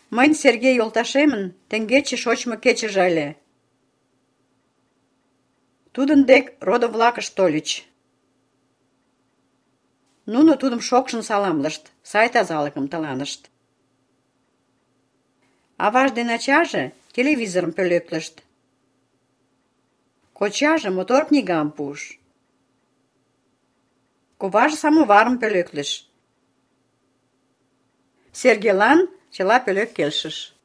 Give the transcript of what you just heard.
Мыйын Сергей йолташемын теҥгече шочмо кечыже ыле. Тудын дек родо-влакышт тольыч. Нуно тудым шокшын саламлышт, сай тазалыкым тыланышт. Аваж ден ачаже телевизорым пӧлеклышт. Кочаже мотор книгам пуыш. Коваже самоварым пӧлеклыш. Сергейлан чыла пӧлек келшыш.